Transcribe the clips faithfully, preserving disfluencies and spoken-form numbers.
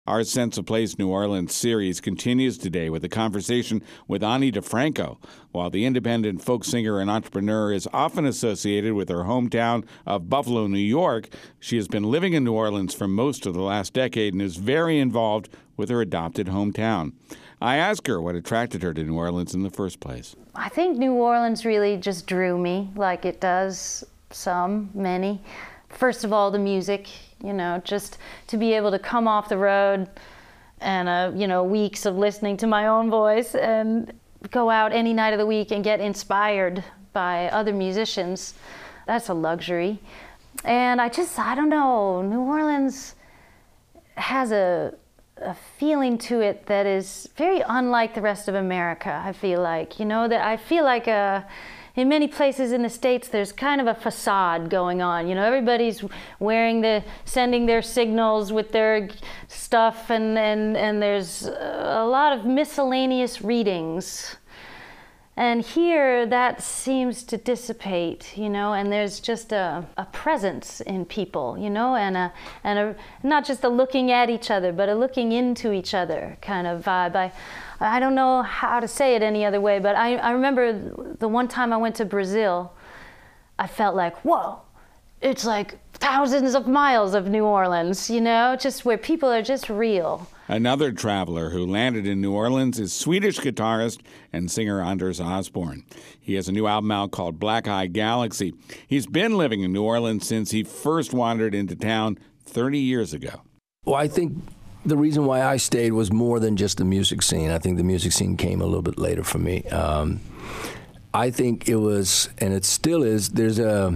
Our Sense of Place New Orleans series continues today with a conversation with Ani DiFranco. While the independent folk singer and entrepreneur is often associated with her hometown of Buffalo, New York, she has been living in New Orleans for most of the last decade and is very involved with her adopted hometown. I asked her what attracted her to New Orleans in the first place. I think New Orleans really just drew me, like it does some, many. First of all, the music, you know, just to be able to come off the road and, uh, you know, weeks of listening to my own voice and go out any night of the week and get inspired by other musicians. That's a luxury. And I just, I don't know, New Orleans has a, a feeling to it that is very unlike the rest of America, I feel like. You know, that I feel like a... In many places in the States, there's kind of a facade going on. You know, everybody's wearing the, sending their signals with their stuff, and, and, and there's a lot of miscellaneous readings. And here, that seems to dissipate, you know, and there's just a, a presence in people, you know, and a, and a, not just a looking at each other, but a looking into each other kind of vibe. I, I don't know how to say it any other way, but I, I remember the one time I went to Brazil, I felt like, whoa, it's like thousands of miles of New Orleans, you know, just where people are just real. Another traveler who landed in New Orleans is Swedish guitarist and singer Anders Osborne. He has a new album out called Black Eye Galaxy. He's been living in New Orleans since he first wandered into town thirty years ago. Well, I think the reason why I stayed was more than just the music scene. I think the music scene came a little bit later for me. Um, I think it was, and it still is, there's a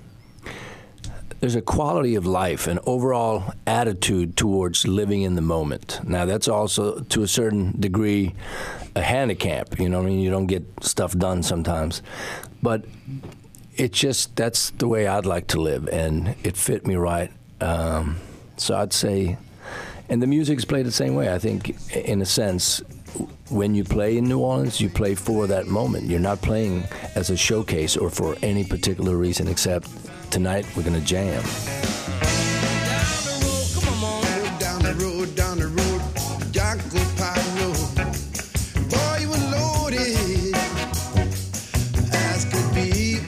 there's a quality of life, an overall attitude towards living in the moment. Now, that's also, to a certain degree, a handicap. You know what I mean? You don't get stuff done sometimes. But it's just, that's the way I'd like to live, and it fit me right. Um, so I'd say... And the music's played the same way. I think, in a sense, when you play in New Orleans, you play for that moment. You're not playing as a showcase or for any particular reason except tonight we're going to jam. Down the road, down the road, Jaco Pie Road. Boy, you were loaded as could be.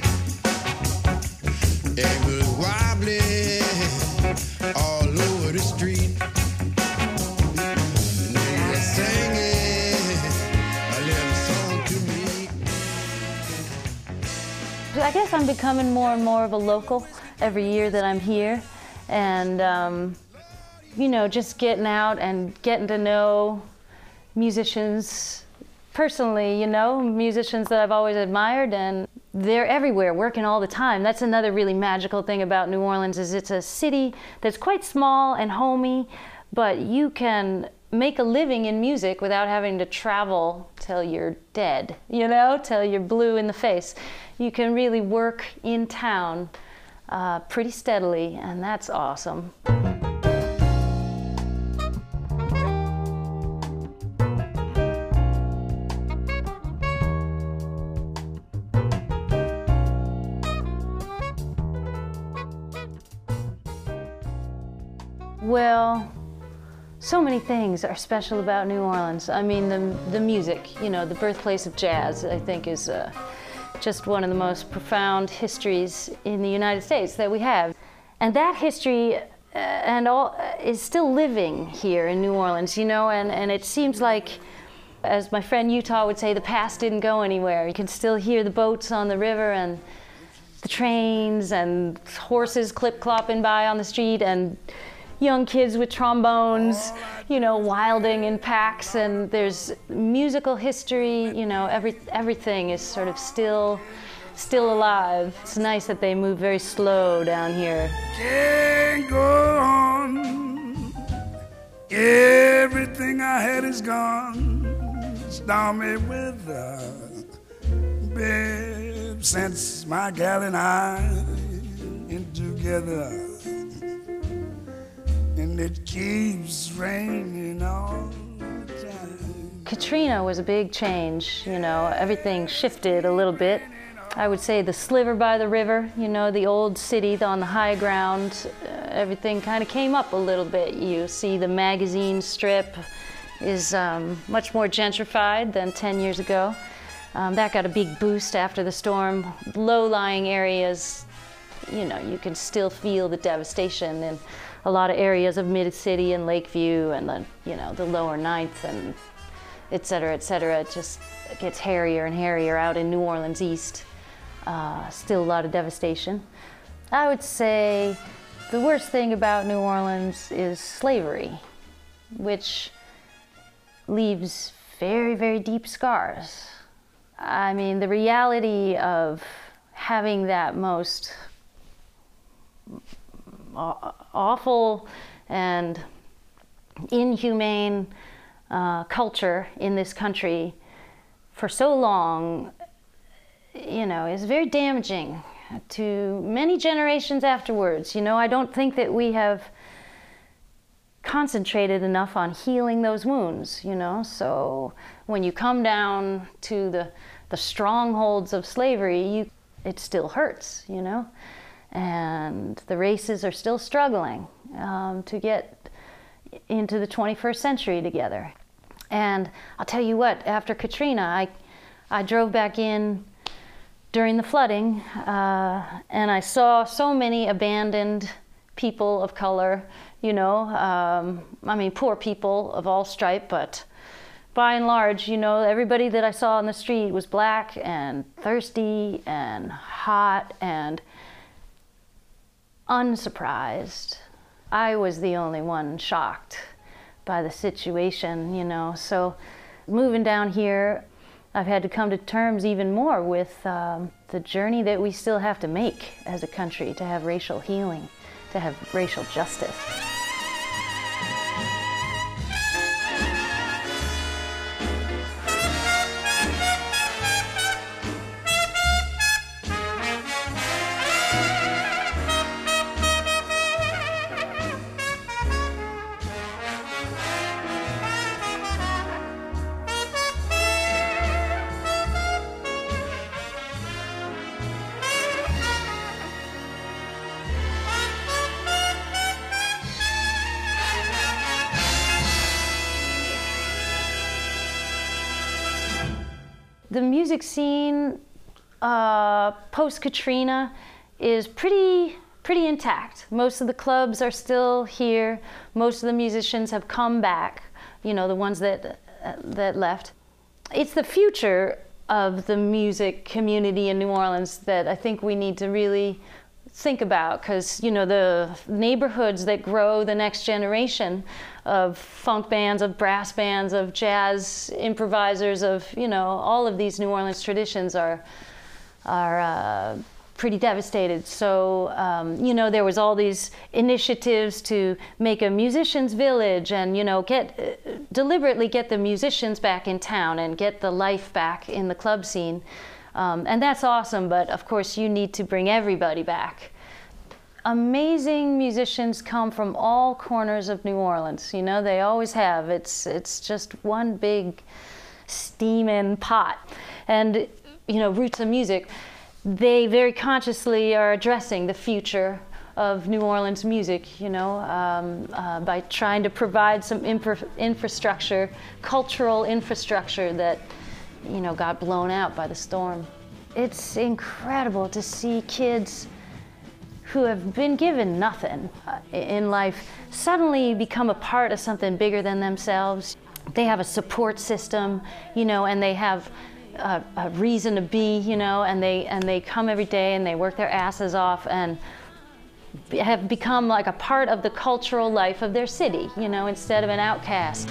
It was wobbling all over the street. I guess I'm becoming more and more of a local every year that I'm here, and um, you know, just getting out and getting to know musicians personally, you know, musicians that I've always admired, and they're everywhere, working all the time. That's another really magical thing about New Orleans, is it's a city that's quite small and homey, but you can make a living in music without having to travel till you're dead, you know, till you're blue in the face. You can really work in town uh, pretty steadily, and that's awesome. Well, so many things are special about New Orleans. I mean, the, the music, you know, the birthplace of jazz, I think is uh, just one of the most profound histories in the United States that we have. And that history uh, and all uh, is still living here in New Orleans, you know, and, and it seems like, as my friend Utah would say, the past didn't go anywhere. You can still hear the boats on the river and the trains and horses clip-clopping by on the street and young kids with trombones, you know, wilding in packs, and there's musical history, you know, every, everything is sort of still, still alive. It's nice that they move very slow down here. Can't go on, everything I had is gone, stormy weather, babe, since my gal and I ain't together. And it keeps raining all the time. Katrina was a big change, you know, everything shifted a little bit. I would say the sliver by the river, you know, the old city on the high ground, uh, everything kind of came up a little bit. You see the magazine strip is um, much more gentrified than ten years ago. Um, that got a big boost after the storm. Low-lying areas, you know, you can still feel the devastation in a lot of areas of Mid-City and Lakeview and the, you know, the lower Ninth and et cetera, et cetera. It just gets hairier and hairier out in New Orleans East. Uh, still a lot of devastation. I would say the worst thing about New Orleans is slavery, which leaves very, very deep scars. I mean, the reality of having that most awful and inhumane uh, culture in this country for so long, you know, is very damaging to many generations afterwards. You know, I don't think that we have concentrated enough on healing those wounds, you know. So when you come down to the the strongholds of slavery, you it still hurts, you know. And the races are still struggling um, to get into the twenty-first century together. And I'll tell you what, after Katrina, I I drove back in during the flooding, uh, and I saw so many abandoned people of color, you know, um, I mean, poor people of all stripe, but by and large, you know, everybody that I saw on the street was black and thirsty and hot and unsurprised. I was the only one shocked by the situation, you know. So moving down here, I've had to come to terms even more with um, the journey that we still have to make as a country to have racial healing, to have racial justice. The music scene uh, post-Katrina is pretty pretty intact. Most of the clubs are still here. Most of the musicians have come back, you know, the ones that uh, that left. It's the future of the music community in New Orleans that I think we need to really think about, because, you know, the neighborhoods that grow the next generation of funk bands, of brass bands, of jazz improvisers, of, you know, all of these New Orleans traditions are are uh, pretty devastated. So, um, you know, there was all these initiatives to make a musicians' village and, you know, get uh, deliberately get the musicians back in town and get the life back in the club scene. Um, and that's awesome, but of course you need to bring everybody back. Amazing musicians come from all corners of New Orleans, you know, they always have. It's, it's just one big steaming pot. And, you know, Roots of Music, they very consciously are addressing the future of New Orleans music, you know, um, uh, by trying to provide some infra- infrastructure, cultural infrastructure that, you know, got blown out by the storm. It's incredible to see kids who have been given nothing uh, in life suddenly become a part of something bigger than themselves. They have a support system, you know, and they have a, a reason to be, you know, and they and they come every day and they work their asses off and have become like a part of the cultural life of their city, you know, instead of an outcast.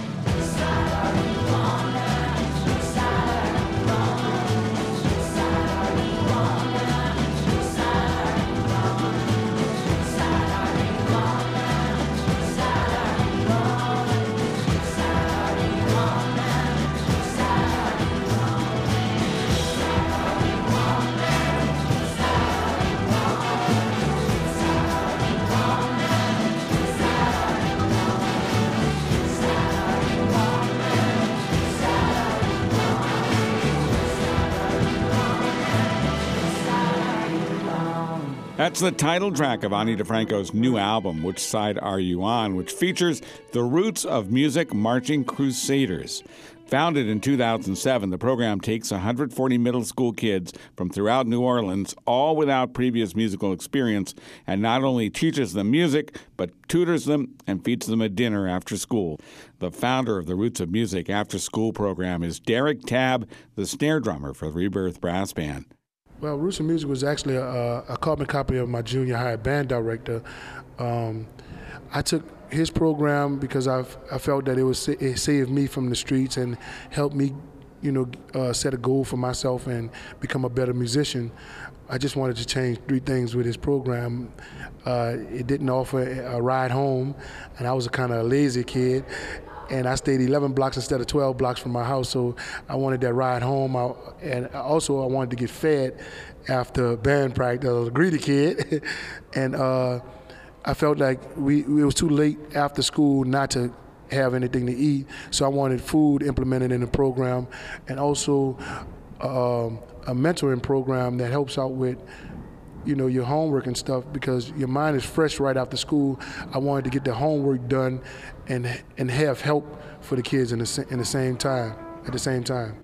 That's the title track of Ani DiFranco's new album, Which Side Are You On?, which features the roots of music marching crusaders. Founded in two thousand seven, the program takes one hundred forty middle school kids from throughout New Orleans, all without previous musical experience, and not only teaches them music, but tutors them and feeds them a dinner after school. The founder of the Roots of Music After School program is Derek Tabb, the snare drummer for the Rebirth Brass Band. Well, Roots of Music was actually a, a carbon copy of my junior high band director. Um, I took his program because I've, I felt that it was it saved me from the streets and helped me, you know, uh, set a goal for myself and become a better musician. I just wanted to change three things with his program. Uh, it didn't offer a ride home, and I was a kind of a lazy kid. And I stayed eleven blocks instead of twelve blocks from my house, so I wanted that ride home. I, and also I wanted to get fed after band practice. I was a greedy kid, and uh, I felt like we it was too late after school not to have anything to eat. So I wanted food implemented in the program, and also uh, a mentoring program that helps out with, you know, your homework and stuff, because your mind is fresh right after school. I wanted to get the homework done and and have help for the kids in the in the same time at the same time.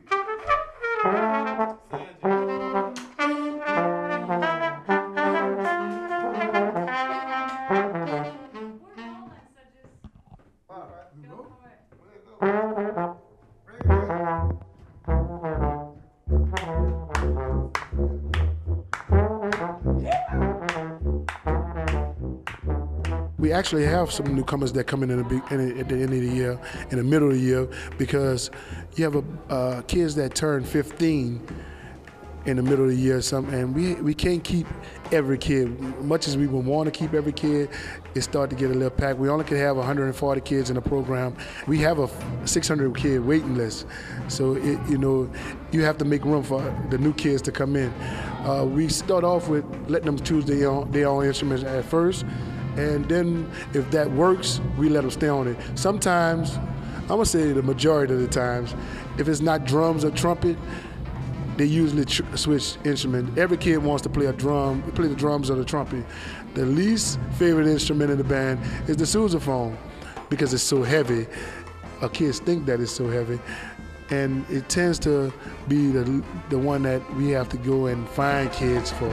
We actually have some newcomers that come in, in, the big, in at the end of the year, in the middle of the year, because you have a, uh, kids that turn fifteen in the middle of the year, some, and we we can't keep every kid. Much as we would want to keep every kid, it start to get a little packed. We only can have one hundred forty kids in the program. We have a six hundred kid waiting list, so it, you know, you have to make room for the new kids to come in. Uh, we start off with letting them choose their own, their own instruments at first. And then if that works, we let them stay on it. Sometimes, I'm gonna say the majority of the times, if it's not drums or trumpet, they usually tr- switch instrument. Every kid wants to play a drum, play the drums or the trumpet. The least favorite instrument in the band is the sousaphone because it's so heavy. Our kids think that it's so heavy. And it tends to be the, the one that we have to go and find kids for.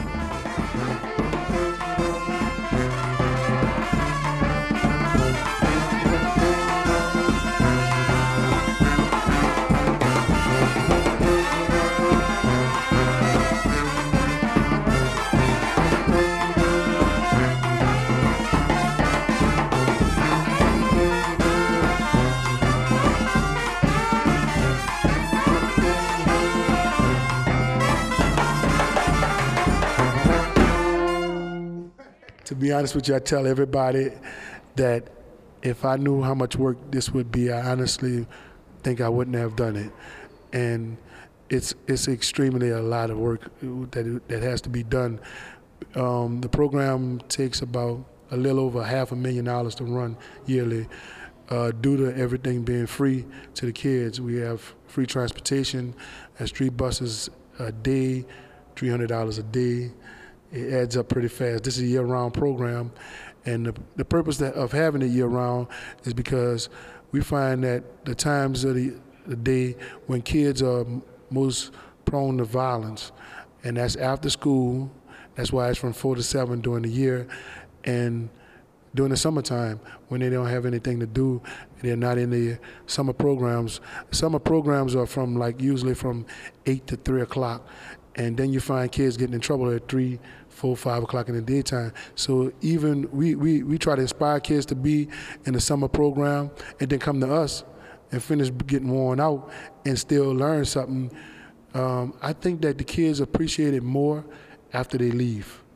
To be honest with you, I tell everybody that if I knew how much work this would be, I honestly think I wouldn't have done it. And it's it's extremely a lot of work that that has to be done. Um, the program takes about a little over half a million dollars to run yearly. Uh, due to everything being free to the kids, we have free transportation at street buses a day, three hundred dollars a day. It adds up pretty fast. This is a year-round program, and the, the purpose that, of having it year-round is because we find that the times of the, the day when kids are most prone to violence, and that's after school. That's why it's from four to seven during the year, and during the summertime when they don't have anything to do, they're not in the summer programs. Summer programs are from like usually from eight to three o'clock. And then you find kids getting in trouble at three, four, five o'clock in the daytime. So even we, we, we try to inspire kids to be in the summer program and then come to us and finish getting worn out and still learn something. Um, I think that the kids appreciate it more after they leave.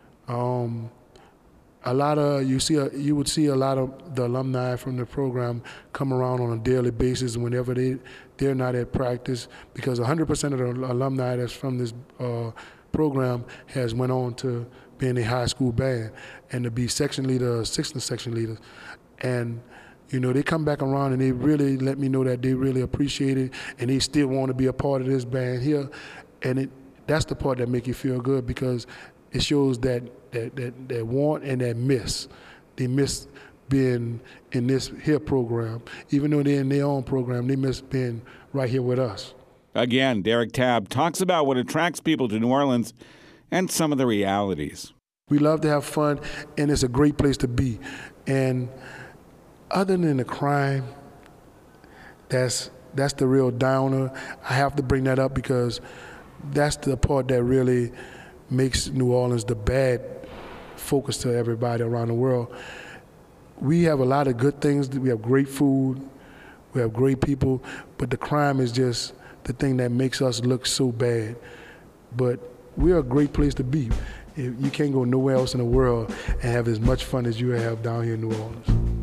Um, a lot of you see, a, you would see a lot of the alumni from the program come around on a daily basis whenever they they're not at practice, because one hundred percent of the alumni that's from this uh, program has went on to be in a high school band and to be section leader, assistant section leader, and you know they come back around and they really let me know that they really appreciate it and they still want to be a part of this band here, and it that's the part that make you feel good because it shows that that, that that want and that miss. They miss being in this here program. Even though they're in their own program, they miss being right here with us. Again, Derek Tabb talks about what attracts people to New Orleans and some of the realities. We love to have fun, and it's a great place to be. And other than the crime, that's that's the real downer. I have to bring that up because that's the part that really makes New Orleans the bad focus to everybody around the world. We have a lot of good things. We have great food. We have great people. But the crime is just the thing that makes us look so bad. But we're a great place to be. You can't go nowhere else in the world and have as much fun as you have down here in New Orleans.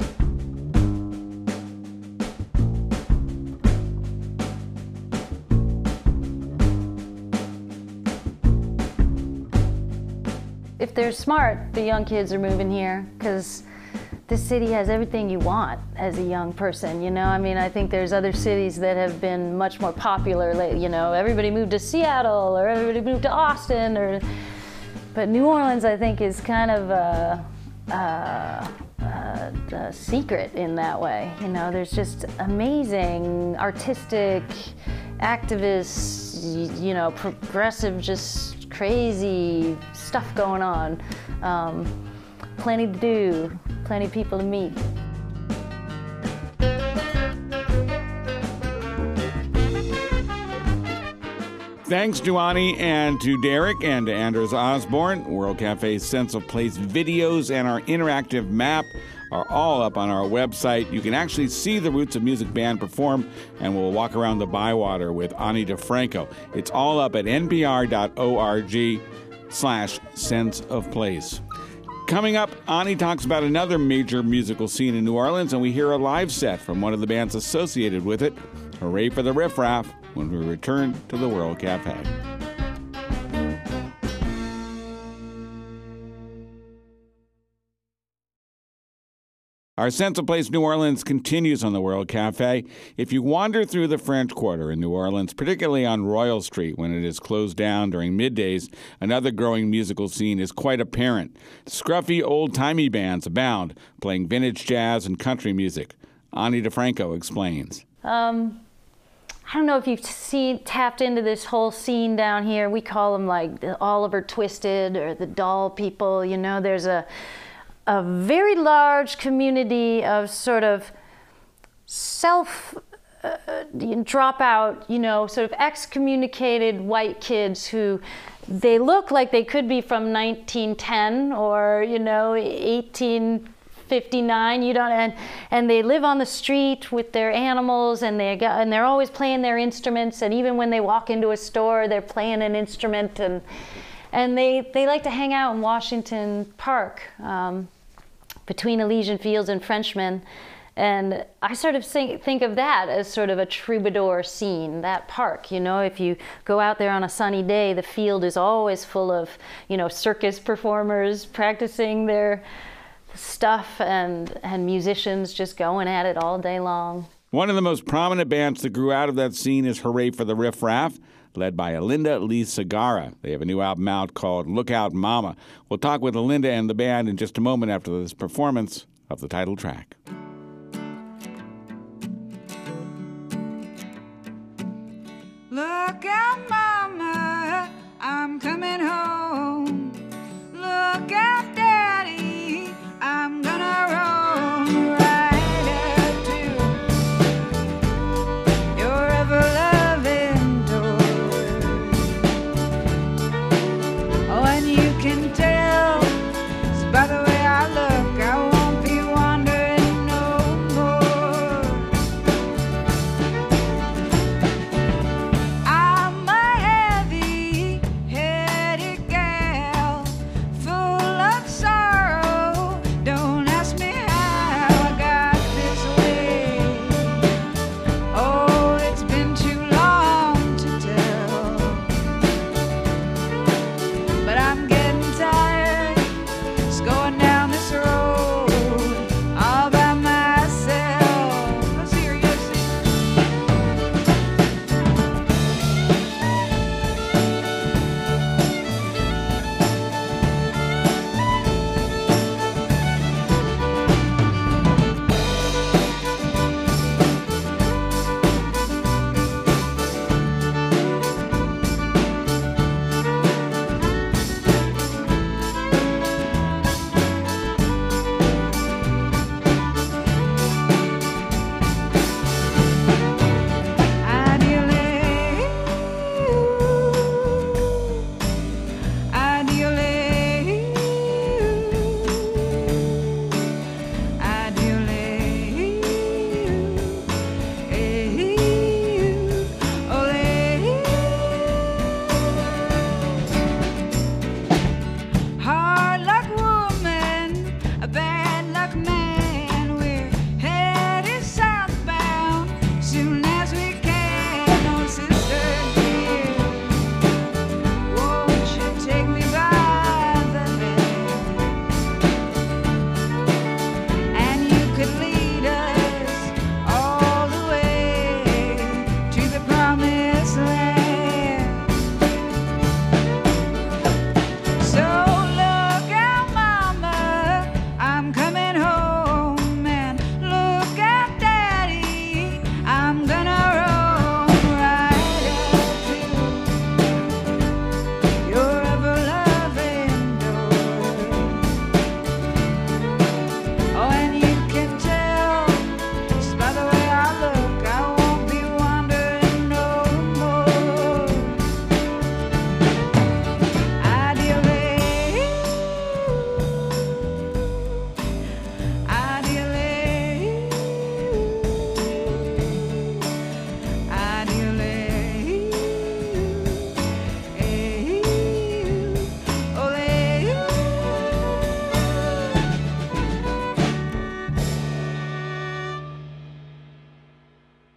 If they're smart, the young kids are moving here because this city has everything you want as a young person, you know? I mean, I think there's other cities that have been much more popular lately, you know? Everybody moved to Seattle or everybody moved to Austin, or, but New Orleans, I think, is kind of a, a, a, a secret in that way, you know? There's just amazing, artistic, activists, you know, progressive, just crazy stuff going on. Um, plenty to do, plenty of people to meet. Thanks to Ani and to Derek and to Anders Osborne. World Cafe's Sense of Place videos and our interactive map are all up on our website. You can actually see the Roots of Music Band perform, and we'll walk around the Bywater with Ani DiFranco. It's all up at npr.org slash sense of place. Coming up, Ani talks about another major musical scene in New Orleans, and we hear a live set from one of the bands associated with it. Hooray for the Riff Raff when we return to the World Cafe. Our Sense of Place New Orleans continues on the World Cafe. If you wander through the French Quarter in New Orleans, particularly on Royal Street when it is closed down during middays, another growing musical scene is quite apparent. Scruffy old-timey bands abound, playing vintage jazz and country music. Ani DiFranco explains. Um, I don't know if you've seen, tapped into this whole scene down here. We call them like the Oliver Twisted or the Doll People. You know, there's a a very large community of sort of self uh, dropout, you know, sort of excommunicated white kids who they look like they could be from nineteen ten or, you know, eighteen fifty-nine, you don't, and and they live on the street with their animals, and they got, and they're always playing their instruments, and even when they walk into a store, they're playing an instrument, and and they they like to hang out in Washington Park. Um, between Elysian Fields and Frenchmen. And I sort of think, think of that as sort of a troubadour scene, that park. You know, if you go out there on a sunny day, the field is always full of, you know, circus performers practicing their stuff and, and musicians just going at it all day long. One of the most prominent bands that grew out of that scene is Hooray for the Riff Raff, led by Alinda Lee Segarra. They have a new album out called Look Out Mama. We'll talk with Alinda and the band in just a moment after this performance of the title track. Look out, Mama, I'm coming home. Look out, Daddy, I'm gonna roam right up to your ever-loving door. Oh, and you can tell it's by the way I look, I won't be wandering no more. I'm a heavy-headed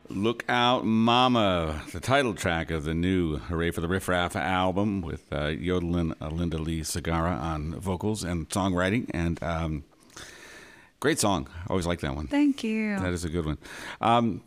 Look Out Mama, the title track of the new Hooray for the Riff Raff album with uh, yodeling uh, Linda Lee Segarra on vocals and songwriting. And um, great song. Always like that one. Thank you. That is a good one. Um,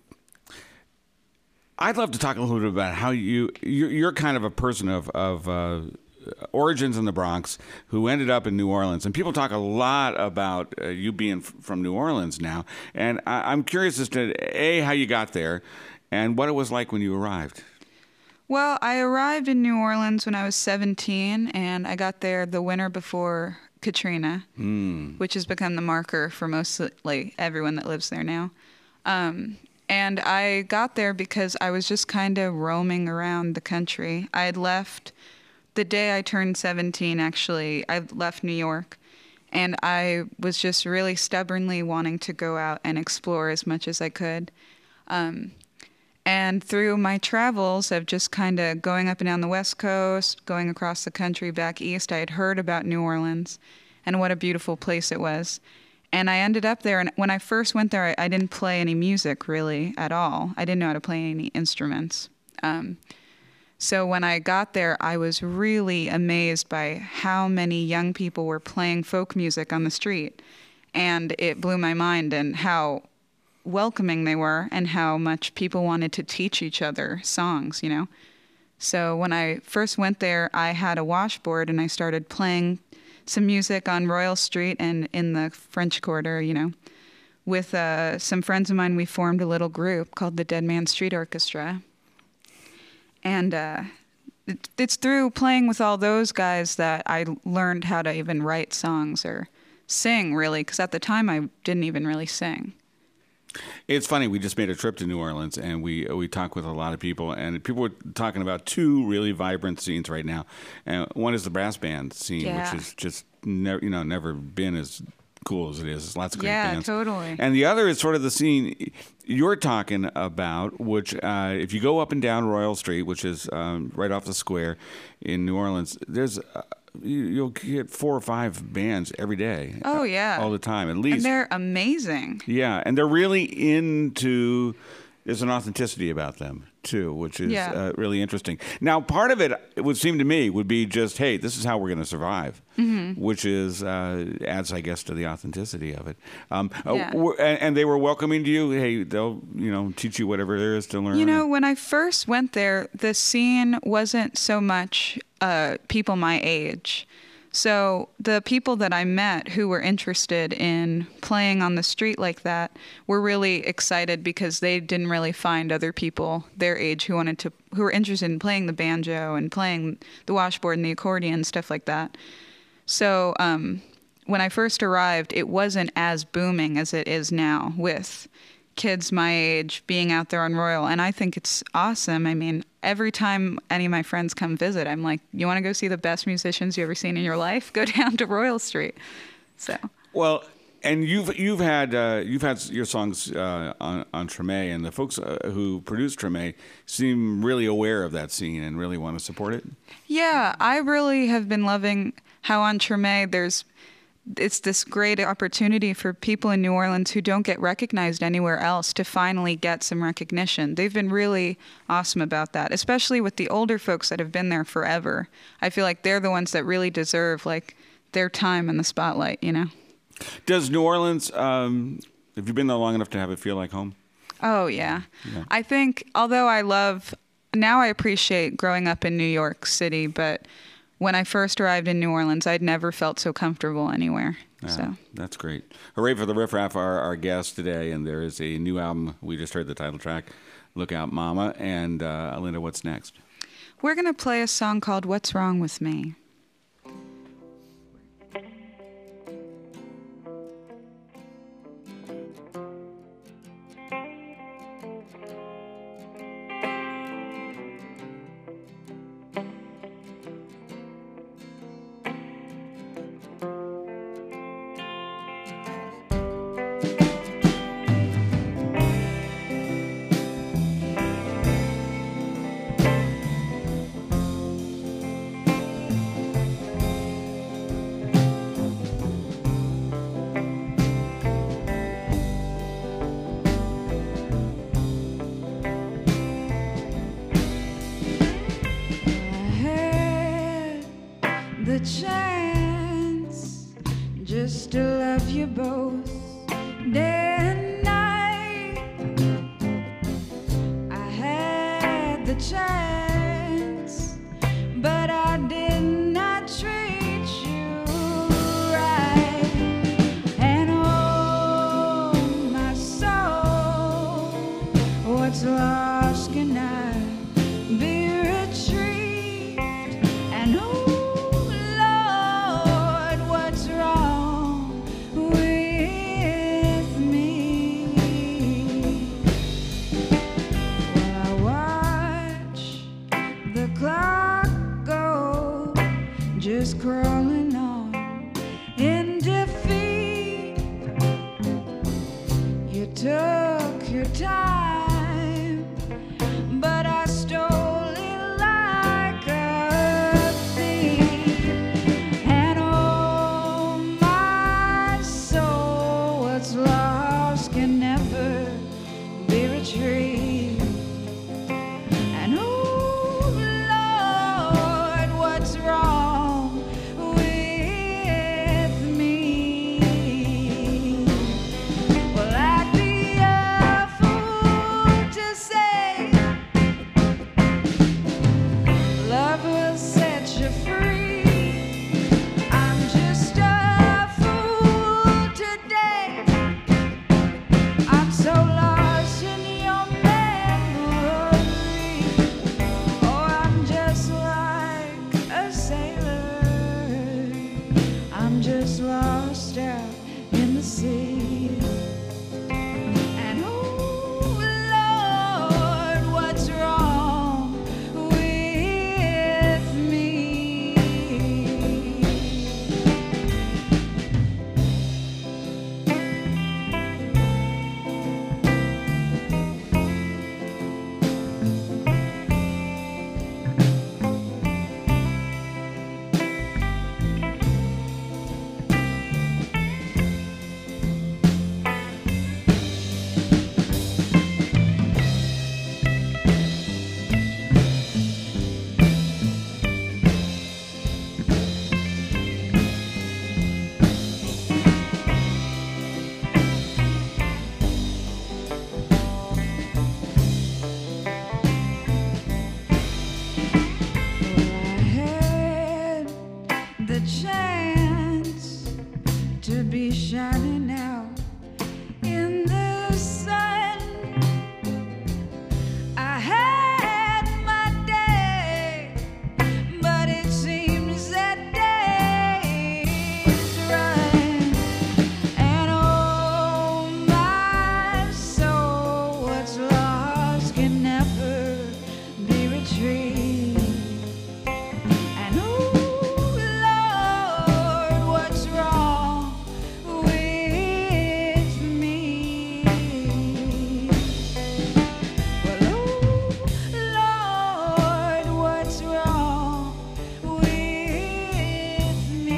I'd love to talk a little bit about how you, you're, you're kind of a person of, of uh, origins in the Bronx who ended up in New Orleans. And people talk a lot about uh, you being f- from New Orleans now. And I- I'm curious as to, A, how you got there and what it was like when you arrived. Well, I arrived in New Orleans when I was seventeen, and I got there the winter before Katrina, mm. which has become the marker for mostly everyone that lives there now. Um, and I got there because I was just kind of roaming around the country. I had left... The day I turned seventeen, actually, I left New York, and I was just really stubbornly wanting to go out and explore as much as I could. Um, and through my travels of just kind of going up and down the West Coast, going across the country back east, I had heard about New Orleans and what a beautiful place it was. And I ended up there, and when I first went there, I, I didn't play any music, really, at all. I didn't know how to play any instruments. Um, So when I got there, I was really amazed by how many young people were playing folk music on the street. And it blew my mind, and how welcoming they were, and how much people wanted to teach each other songs, you know. So when I first went there, I had a washboard, and I started playing some music on Royal Street and in the French Quarter, you know. With uh, some friends of mine, we formed a little group called the Dead Man Street Orchestra. And uh, it, it's through playing with all those guys that I learned how to even write songs or sing, really, because at the time I didn't even really sing. It's funny. We just made a trip to New Orleans, and we we talked with a lot of people, and people were talking about two really vibrant scenes right now. And one is the brass band scene, Yeah. which is just never, you know, never been as cool as it is. There's lots of great Yeah, bands. totally. And the other is sort of the scene you're talking about, which uh, if you go up and down Royal Street, which is um, right off the square in New Orleans, there's uh, you, you'll get four or five bands every day. Oh, yeah. all the time, at least. And they're amazing. Yeah, and they're really into. There's an authenticity about them too, which is Yeah. uh, really interesting. Now, part of it, it would seem to me, would be just, hey, this is how we're going to survive, mm-hmm. which is uh, adds, I guess, to the authenticity of it. Um, Yeah. uh, w- and, and they were welcoming to you. Hey, they'll you know teach you whatever there is to learn. You know, when I first went there, the scene wasn't so much uh, people my age. So the people that I met who were interested in playing on the street like that were really excited because they didn't really find other people their age who wanted to, who were interested in playing the banjo and playing the washboard and the accordion, stuff like that. So um, when I first arrived, it wasn't as booming as it is now with kids my age being out there on Royal. And I think it's awesome. I mean, every time any of my friends come visit, I'm like, you want to go see the best musicians you've ever seen in your life? Go down to Royal Street. So. Well, and you've you've had uh, you've had your songs uh, on on Treme, and the folks uh, who produced Treme seem really aware of that scene and really want to support it. Yeah, I really have been loving how on Treme there's it's this great opportunity for people in New Orleans who don't get recognized anywhere else to finally get some recognition. They've been really awesome about that, especially with the older folks that have been there forever. I feel like they're the ones that really deserve like their time in the spotlight, you know? Does New Orleans, um, have you been there long enough to have it feel like home? Oh, yeah. yeah. I think, although I love, now I appreciate growing up in New York City, but when I first arrived in New Orleans, I'd never felt so comfortable anywhere. Yeah, so that's great. Hooray for the Riff Raff, our, our guest today, and there is a new album. We just heard the title track, Look Out Mama. And uh, Linda, what's next? We're going to play a song called What's Wrong With Me. chance just to love you both day and night. I had the chance, but I did not treat you right. And oh, my soul, what's lost can I be retrieved? And oh, Lord, what's wrong with me? Well, I watch the clock go, just crawling on in defeat. You took your time, but I stole it like a thief. And oh, my soul, what's lost can never be retrieved. And oh, Lord, what's wrong with me? Well, I'd be a fool to say love will set you free. I'm just a fool today. I'm so lost in your memory. Oh, I'm just like a sailor. I'm just lost out in the sea. And oh, Lord, what's wrong with me? I had the chance to be shining out in the sun. I had my day, but it seems that days run. And oh, my soul, what's lost can never be retrieved. And oh, Lord, what's wrong with me? Well, oh, Lord, what's wrong with me?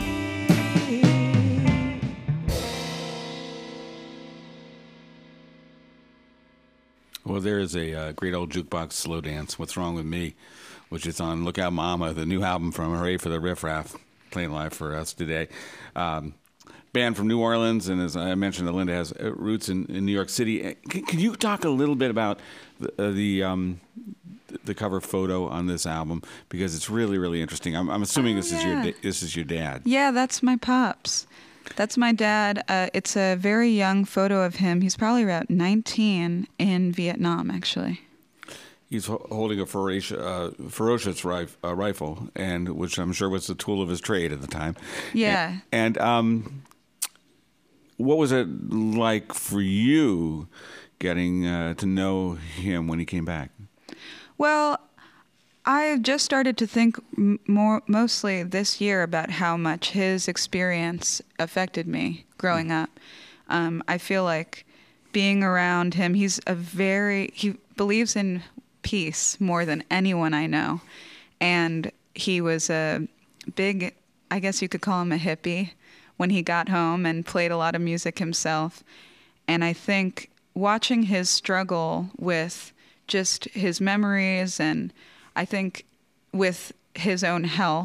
Well, there is a uh, great old jukebox slow dance, What's Wrong With Me, which is on Lookout Mama, the new album from Hooray for the Riff Raff, playing live for us today. Um, band from New Orleans, and as I mentioned, Linda has uh, roots in, in New York City. Uh, Can, can you talk a little bit about the uh, the, um, the cover photo on this album, because it's really really interesting. I'm, I'm assuming Oh, this is your yeah. da- this is your dad. Yeah, that's my pops. That's my dad. Uh, it's a very young photo of him. He's probably about nineteen in Vietnam, actually. He's ho- holding a ferocious, uh, ferocious rif- uh, rifle, and which I'm sure was the tool of his trade at the time. Yeah. And, and um, what was it like for you getting uh, to know him when he came back? Well, I just started to think m- more mostly this year about how much his experience affected me growing up. Um, I feel like being around him, he's a very, he believes in peace more than anyone I know. And he was a big, I guess you could call him a hippie when he got home and played a lot of music himself. And I think watching his struggle with just his memories, and I think with his own health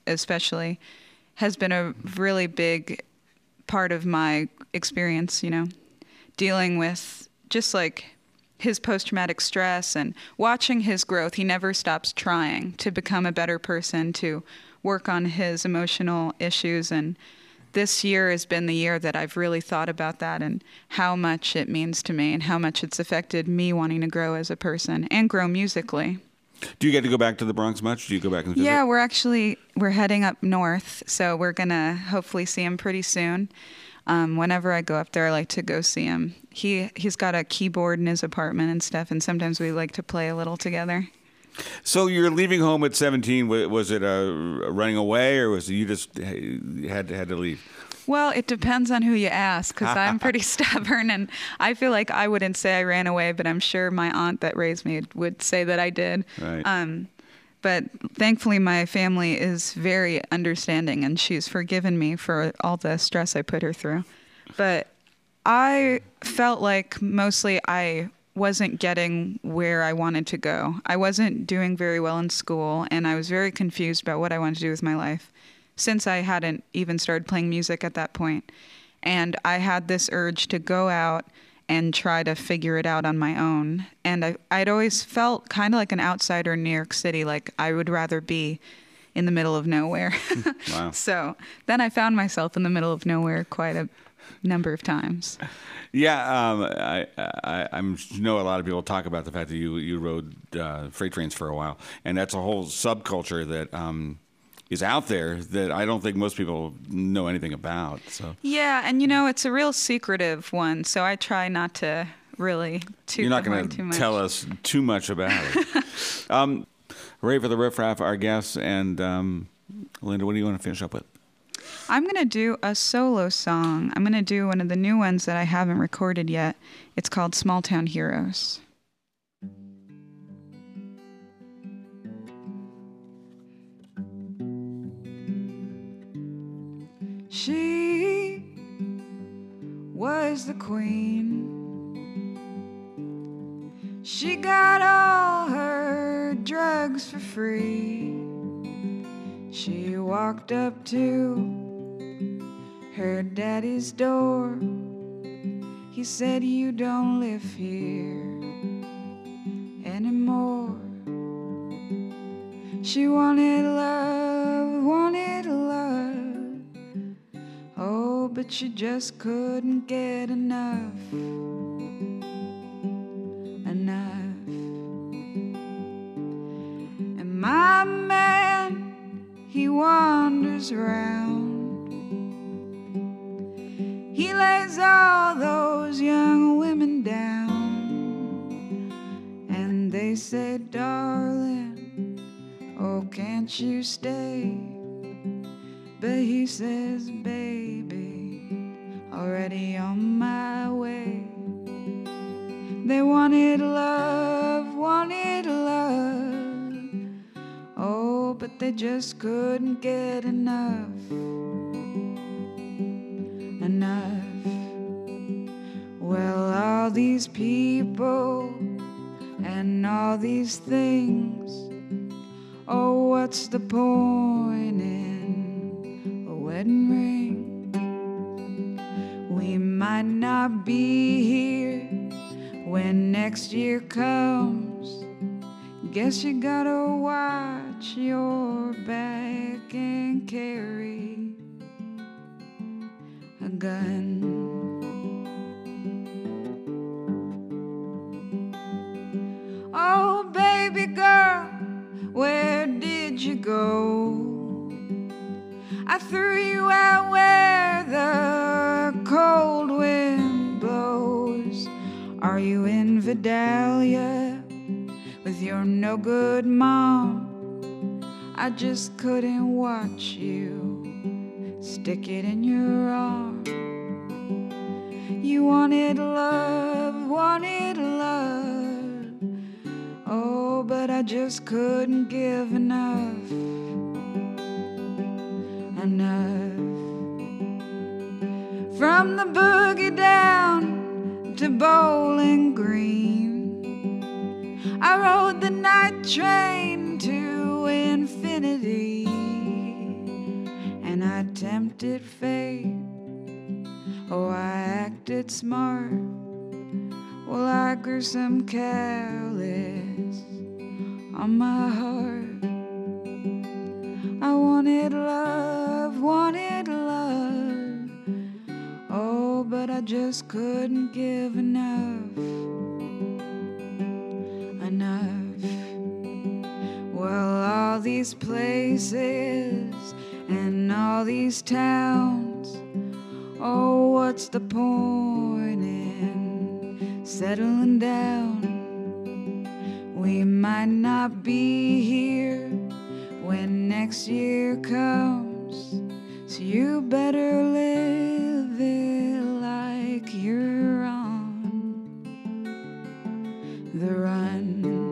especially, has been a really big part of my experience, you know, dealing with just like his post-traumatic stress and watching his growth. He never stops trying to become a better person, to work on his emotional issues. And this year has been the year that I've really thought about that and how much it means to me and how much it's affected me wanting to grow as a person and grow musically. Do you get to go back to the Bronx much? Do you go back and visit? Yeah, we're actually, we're heading up north, so we're going to hopefully see him pretty soon. Um, whenever I go up there, I like to go see him. He, he's got a keyboard in his apartment and stuff, and sometimes we like to play a little together. So you're leaving home at seventeen. Was it a running away, or was it you just had to, had to leave? Well, it depends on who you ask, because I'm pretty stubborn, and I feel like I wouldn't say I ran away, but I'm sure my aunt that raised me would say that I did. Right. Um, but thankfully, my family is very understanding, and she's forgiven me for all the stress I put her through. But I felt like mostly I wasn't getting where I wanted to go. I wasn't doing very well in school, and I was very confused about what I wanted to do with my life, since I hadn't even started playing music at that point. And I had this urge to go out and try to figure it out on my own. And I, I'd always felt kind of like an outsider in New York City, like I would rather be in the middle of nowhere. Wow. So then I found myself in the middle of nowhere quite a number of times. Yeah, um, I, I I'm know a lot of people talk about the fact that you you rode uh, freight trains for a while, and that's a whole subculture that um, is out there that I don't think most people know anything about. So yeah, and you know it's a real secretive one, so I try not to really toot you're not the horn going too to much. tell us too much about it. um, Hooray for the Riff Raff, our guests, and um, Linda, what do you want to finish up with? I'm going to do a solo song. I'm going to do one of the new ones that I haven't recorded yet. It's called Small Town Heroes. She was the queen. She got all her drugs for free. She walked up to her daddy's door. He said, "You don't live here anymore." She wanted love, wanted love. Oh, but she just couldn't get enough. Enough. And my man, he wanders around. He lays all those young women down, and they say, "Darling, oh, can't you stay?" But he says, "Baby, already on my way." They wanted love, wanted love. Oh, but they just couldn't get enough. Enough. Well, all these people and all these things, oh, what's the point in a wedding ring? We might not be here when next year comes. Guess you gotta watch your back and carry a gun. Oh, baby girl, where did you go? I threw you out where the cold wind blows. Are you in Vidalia with your no good mom? I just couldn't watch you stick it in your arm. You wanted love, wanted love. Oh, but I just couldn't give enough. Enough. From the boogie down to Bowling Green, I rode the night train to infinity. I tempted fate. Oh, I acted smart. Well, I grew some callous on my heart. I wanted love, wanted love. Oh, but I just couldn't give enough. Enough. Well, all these places and all these towns, oh, what's the point in settling down? We might not be here when next year comes, so you better live it like you're on the run.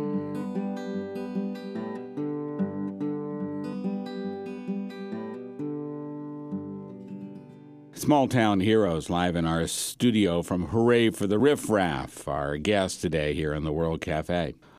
Small Town Heroes live in our studio from Hooray for the Riff Raff, our guest today here in the World Cafe.